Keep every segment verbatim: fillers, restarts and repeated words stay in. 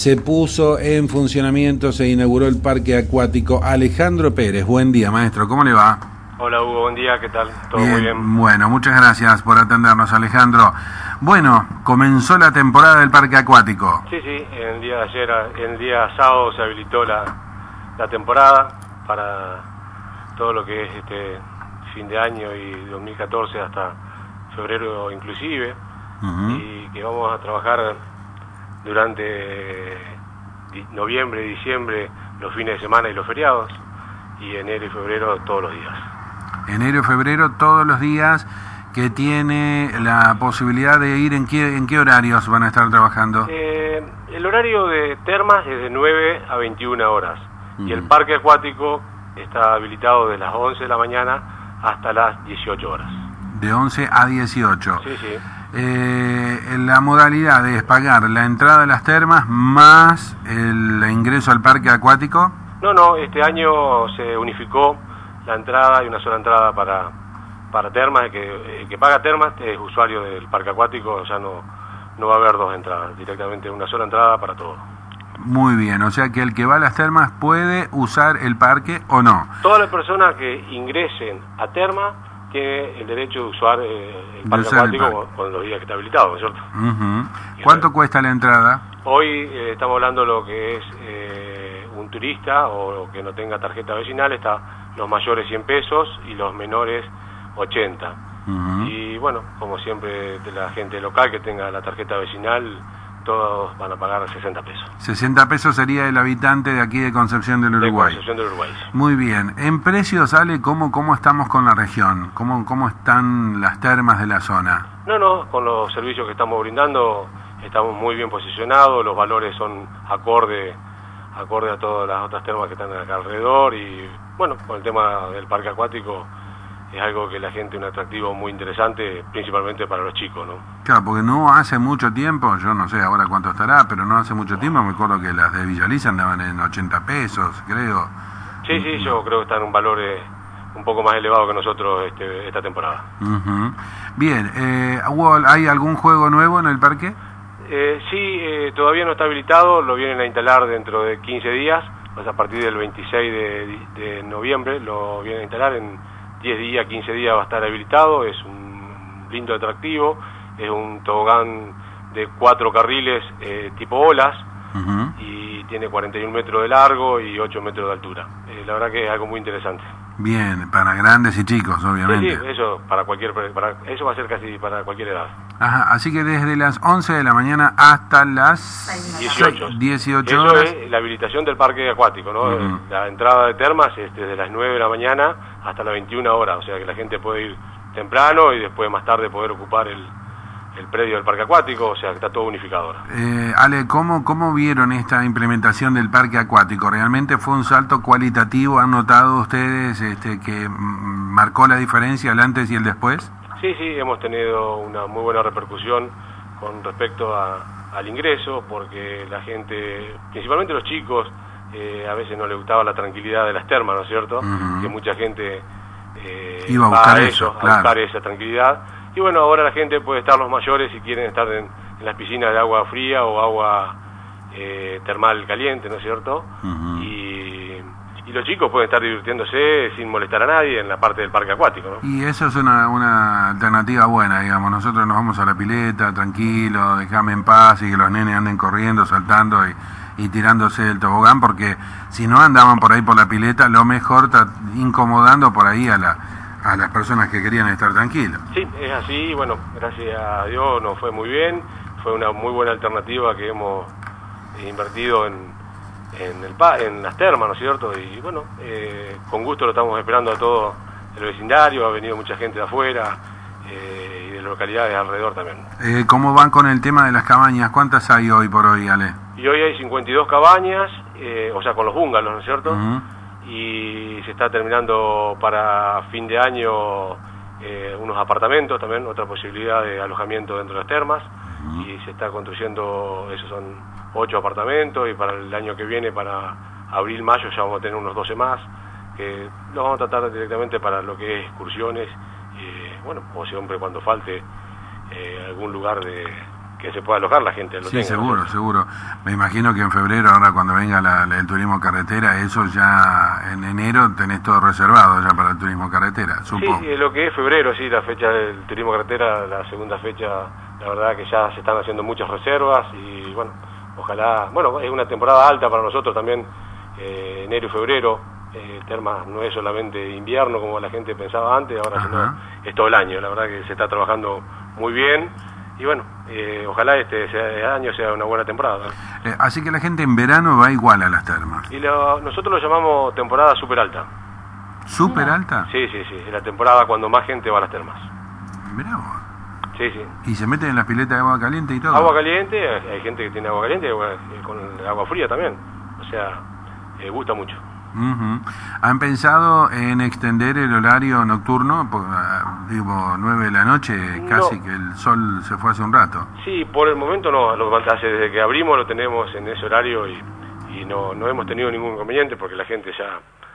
se puso en funcionamiento, se inauguró el parque acuático Alejandro Pérez. Buen día, maestro, ¿cómo le va? Hola Hugo, buen día, ¿qué tal? ¿Todo bien, muy bien? Bueno, muchas gracias por atendernos, Alejandro. Bueno, comenzó la temporada del parque acuático. Sí, sí, el día de ayer, el día sábado se habilitó la, la temporada para todo lo que es este fin de año y dos mil catorce hasta febrero inclusive, uh-huh. Y que vamos a trabajar durante noviembre y diciembre, los fines de semana y los feriados, y enero y febrero todos los días. Enero y febrero todos los días, que tiene la posibilidad de ir, ¿en qué, en qué horarios van a estar trabajando? Eh, el horario de termas es de nueve a veintiuna horas, uh-huh. Y el parque acuático está habilitado de las once de la mañana hasta las dieciocho horas. De once a dieciocho. Sí, sí. Eh, la modalidad es pagar la entrada a las termas más el ingreso al parque acuático. No, no, este año se unificó la entrada y una sola entrada para, para termas. El que, el que paga termas es usuario del parque acuático, ya no, no va a haber dos entradas, directamente una sola entrada para todo. Muy bien, o sea que el que va a las termas puede usar el parque o no. Todas las personas que ingresen a termas tiene el derecho de usar eh, el parque acuático el parque. Con los días que está habilitado, ¿no es cierto? Uh-huh. ¿Cuánto eh, cuesta la entrada? Hoy eh, estamos hablando de lo que es eh, un turista o que no tenga tarjeta vecinal, está los mayores cien pesos y los menores ochenta. Uh-huh. Y bueno, como siempre, de la gente local que tenga la tarjeta vecinal, todos van a pagar sesenta pesos. sesenta pesos sería el habitante de aquí de Concepción del Uruguay. De Concepción del Uruguay. Muy bien. En precios, Ale, ¿cómo, cómo estamos con la región? ¿Cómo, ¿Cómo están las termas de la zona? No, no, con los servicios que estamos brindando estamos muy bien posicionados, los valores son acorde, acorde a todas las otras termas que están acá alrededor y bueno, con el tema del parque acuático es algo que la gente, un atractivo muy interesante, principalmente para los chicos, ¿no? Claro, porque no hace mucho tiempo, yo no sé ahora cuánto estará, pero no hace mucho tiempo, me acuerdo que las de Villaliza andaban en ochenta pesos, creo. Sí, sí, no. Yo creo que están en un valor eh, un poco más elevado que nosotros este, esta temporada. Uh-huh. Bien, eh, ¿hay algún juego nuevo en el parque? Eh, sí, eh, todavía no está habilitado, lo vienen a instalar dentro de quince días, pues a partir del veintiséis de, de noviembre lo vienen a instalar, en diez días, quince días va a estar habilitado, es un lindo atractivo, es un tobogán de cuatro carriles eh, tipo olas, uh-huh. Y tiene cuarenta y un metros de largo y ocho metros de altura. Eh, la verdad que es algo muy interesante. Bien, para grandes y chicos, obviamente. Sí, sí, eso para cualquier, para, eso va a ser casi para cualquier edad. Ajá, así que desde las once de la mañana hasta las dieciocho, dieciocho eso horas. Es la habilitación del parque acuático, ¿no? Uh-huh. La entrada de termas es desde las nueve de la mañana hasta las veintiuna horas, o sea que la gente puede ir temprano y después más tarde poder ocupar el, el predio del parque acuático, o sea que está todo unificado ahora. Eh, Ale, ¿cómo, ¿cómo vieron esta implementación del parque acuático? ¿Realmente fue un salto cualitativo? ¿Han notado ustedes este, que marcó la diferencia el antes y el después? Sí, sí, hemos tenido una muy buena repercusión con respecto a, al ingreso, porque la gente, principalmente los chicos, eh, a veces no les gustaba la tranquilidad de las termas, ¿no es cierto? Uh-huh. Que mucha gente eh, iba a buscar a eso, eso, claro. a buscar esa tranquilidad. Y bueno, ahora la gente puede estar, los mayores, si quieren estar en, en las piscinas de agua fría o agua eh, termal caliente, ¿no es cierto? Uh-huh. Y, y los chicos pueden estar divirtiéndose sin molestar a nadie en la parte del parque acuático, ¿no? Y eso es una, una alternativa buena, digamos. Nosotros nos vamos a la pileta, tranquilo, dejame en paz y que los nenes anden corriendo, saltando y, y tirándose del tobogán, porque si no andaban por ahí por la pileta, lo mejor está incomodando por ahí a la a las personas que querían estar tranquilos. Sí, es así, y bueno, gracias a Dios nos fue muy bien, fue una muy buena alternativa que hemos invertido en, en, el, en las termas, ¿no es cierto? Y bueno, eh, con gusto lo estamos esperando a todo el vecindario, ha venido mucha gente de afuera eh, y de localidades alrededor también. Eh, ¿Cómo van con el tema de las cabañas? ¿Cuántas hay hoy por hoy, Ale? Y hoy hay cincuenta y dos cabañas, eh, o sea, con los bungalows, ¿no es cierto? Uh-huh. Y se está terminando para fin de año eh, unos apartamentos también, otra posibilidad de alojamiento dentro de las termas, uh-huh. Y se está construyendo, esos son ocho apartamentos, y para el año que viene, para abril, mayo, ya vamos a tener unos doce más, que los vamos a tratar directamente para lo que es excursiones, eh, bueno, o siempre cuando falte eh, algún lugar de que se pueda alojar la gente. Lo sí, tenga, seguro, ¿no? seguro. Me imagino que en febrero, ahora cuando venga la, la, el turismo carretera, eso ya en enero tenés todo reservado ya para el turismo carretera, supongo. Sí, lo que es febrero, sí, la fecha del turismo carretera, la segunda fecha, la verdad que ya se están haciendo muchas reservas y bueno, ojalá, bueno, es una temporada alta para nosotros también, eh, enero y febrero. Eh, Termas no es solamente invierno como la gente pensaba antes, ahora sino es todo el año. La verdad que se está trabajando muy bien y bueno, eh, ojalá este sea, año sea una buena temporada. Eh, así que la gente en verano va igual a las termas. Y lo, nosotros lo llamamos temporada super alta. ¿Súper alta? Sí, sí, sí, es la temporada cuando más gente va a las termas. Mirá vos. Sí, sí. ¿Y se meten en las piletas de agua caliente y todo? Agua caliente, hay gente que tiene agua caliente y agua, con agua fría también. O sea, eh, gusta mucho. Uh-huh. ¿Han pensado en extender el horario nocturno? Por, uh, digo, nueve de la noche, casi no. Que el sol se fue hace un rato. Sí, por el momento no, lo, hace desde que abrimos lo tenemos en ese horario y, y no, no hemos tenido ningún inconveniente porque la gente ya,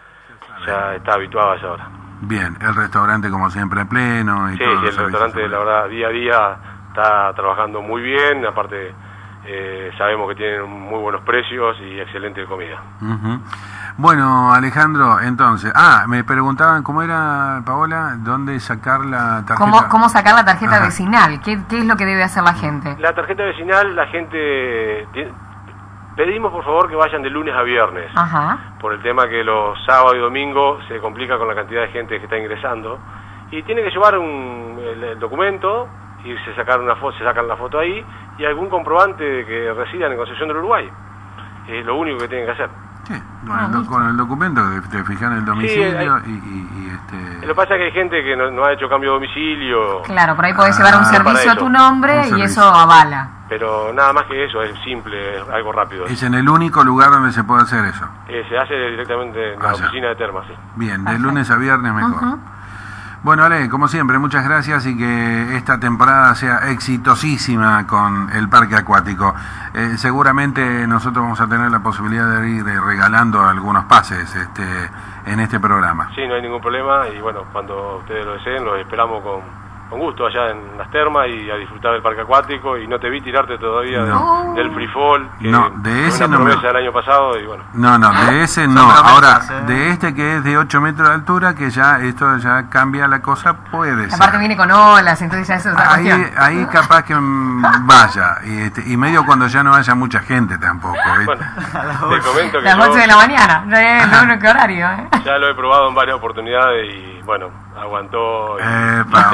ya está habituada a esa hora. Bien, el restaurante como siempre pleno. Y sí, todo sí, el restaurante la verdad día a día está trabajando muy bien, aparte eh, sabemos que tienen muy buenos precios y excelente comida. Uh-huh. Bueno, Alejandro, entonces, ah, me preguntaban cómo era, Paola, dónde sacar la tarjeta. ¿Cómo, cómo sacar la tarjeta Ajá. vecinal? ¿Qué, ¿Qué es lo que debe hacer la gente? La tarjeta vecinal, la gente, pedimos por favor que vayan de lunes a viernes. Ajá. Por el tema que los sábados y domingos se complica con la cantidad de gente que está ingresando. Y tienen que llevar un, el, el documento y se sacan una foto, se sacan la foto ahí y algún comprobante de que residan en Concepción del Uruguay. Es lo único que tienen que hacer. Sí, con, ah, el, con el documento te fijan el domicilio sí, hay, y, y, y este... Lo que pasa es que hay gente que no, no ha hecho cambio de domicilio. Claro, por ahí podés ah, llevar un servicio a tu nombre y servicio. Eso avala. Pero nada más que eso, es simple, es algo rápido. ¿Es en el único lugar donde se puede hacer eso? Eh, se hace directamente en la ah, oficina de Termas, sí. Bien, de lunes a viernes mejor. Uh-huh. Bueno, Ale, como siempre, muchas gracias y que esta temporada sea exitosísima con el parque acuático. Eh, seguramente nosotros vamos a tener la posibilidad de ir regalando algunos pases este, en este programa. Sí, no hay ningún problema y bueno, cuando ustedes lo deseen, los esperamos con, con gusto allá en las termas y a disfrutar del parque acuático y no te vi tirarte todavía no. del, del free fall, que no, de ese fue una no promesa me... del año pasado y bueno. No, no, de ese no. Ahora, de este que es de ocho metros de altura, que ya esto ya cambia la cosa, puede ser. Aparte viene con olas, entonces ya es otra ahí, ahí capaz que vaya, y, este, y medio cuando ya no haya mucha gente tampoco. Bueno, te comento que las ocho de la mañana, no es no, no, qué horario, ¿eh? Ya lo he probado en varias oportunidades y bueno, aguantó. Y, Epa,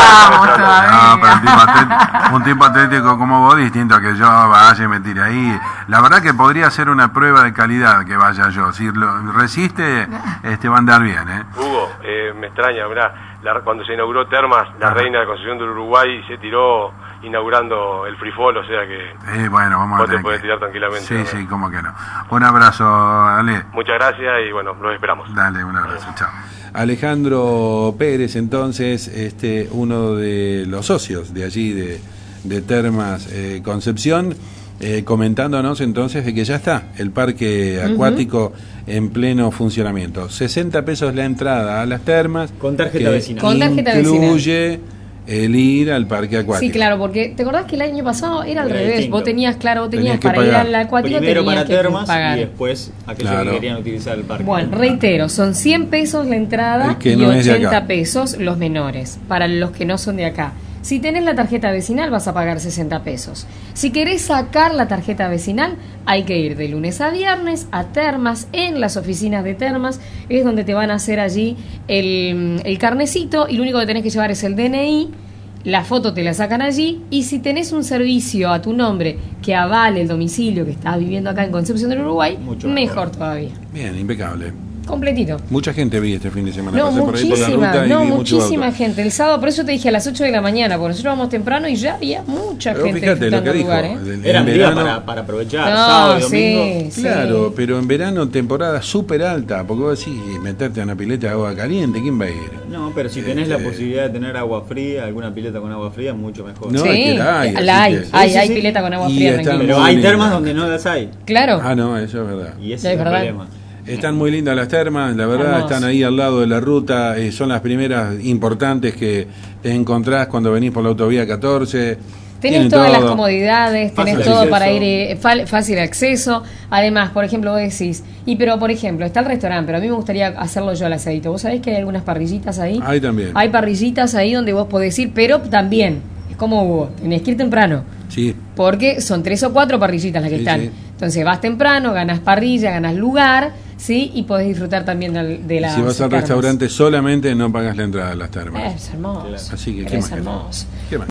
ah, no, pero un tipo, atlético, un tipo atlético como vos, distinto a que yo vaya y me tire ahí. La verdad que podría ser una prueba de calidad que vaya yo. Si lo resiste, este va a andar bien, ¿eh? Hugo, eh, me extraña, mirá, la, cuando se inauguró Termas, la Ajá. reina de Concepción del Uruguay se tiró inaugurando el free fall, o sea que eh, bueno, vamos vos a te podés tirar tranquilamente. Sí, ¿no? Sí, cómo que no. Un abrazo, Ale. Muchas gracias y bueno, los esperamos. Dale, un abrazo, chao. Alejandro Pérez, entonces, este uno de los socios de allí, de, de Termas eh, Concepción, eh, comentándonos entonces de que ya está el parque acuático uh-huh. en pleno funcionamiento. sesenta pesos la entrada a las termas. Con tarjeta vecinal. Con tarjeta incluye vecinal. El ir al parque acuático. Sí, claro, porque ¿te acordás que el año pasado era al Era revés? distinto. Vos tenías, claro, vos tenías, Tenías que para pagar. ir al acuático Primero tenías para que termas pagar. y después aquellos Claro. que querían utilizar el parque. Bueno, reitero, son cien pesos la entrada que y no es de acá. ochenta pesos los menores, para los que no son de acá. Si tenés la tarjeta vecinal vas a pagar sesenta pesos. Si querés sacar la tarjeta vecinal, hay que ir de lunes a viernes a Termas, en las oficinas de Termas, es donde te van a hacer allí el, el carnecito y lo único que tenés que llevar es el D N I, la foto te la sacan allí y si tenés un servicio a tu nombre que avale el domicilio que estás viviendo acá en Concepción del Uruguay, Mucho mejor. mejor todavía. Bien, impecable. Completito. Mucha gente vi este fin de semana. No, Pasé por ahí por la muchísima, ruta y no, vi mucho muchísima auto. gente. El sábado, por eso te dije a las ocho de la mañana, porque nosotros vamos temprano y ya había mucha Pero gente fíjate lo disfrutando que el dijo. lugar, ¿eh? en Era un día verano- para, para aprovechar, No, sábado y sí, domingo. sí. Claro, pero en verano temporada súper alta, porque vos decís, meterte a una pileta de agua caliente, ¿quién va a ir? No, pero si tenés Este- la posibilidad de tener agua fría, alguna pileta con agua fría, mucho mejor. No, Sí, es que la hay, la así hay, que- hay, Sí, sí, hay sí. pileta con agua Y fría, están tranquilo. Pero muy hay linda. termas donde no las hay. Claro, Ah, no, eso es verdad. Y ese Es es el verdad. problema. Están muy lindas las termas, la verdad, Hermoso. están ahí al lado de la ruta, eh, son las primeras importantes que te encontrás cuando venís por la autovía catorce, Tenés Tienen todas todo. las comodidades, tenés Fácil todo acceso. para ir, eh, fal- fácil acceso. Además, por ejemplo, vos decís, y pero por ejemplo, está el restaurante, pero a mí me gustaría hacerlo yo al asadito. ¿Vos sabés que hay algunas parrillitas ahí? Ahí también. Hay parrillitas ahí donde vos podés ir, pero también, es como vos, tenés que ir temprano. Sí. Porque son tres o cuatro parrillitas las que Sí, están. sí. Entonces vas temprano, ganas parrilla, ganas lugar, ¿sí? Y podés disfrutar también de, de Y las si vas al termas. restaurante solamente no pagas la entrada a las termas. Es hermoso. Así que, Pero ¿qué es más querés? hermoso. ¿Qué más?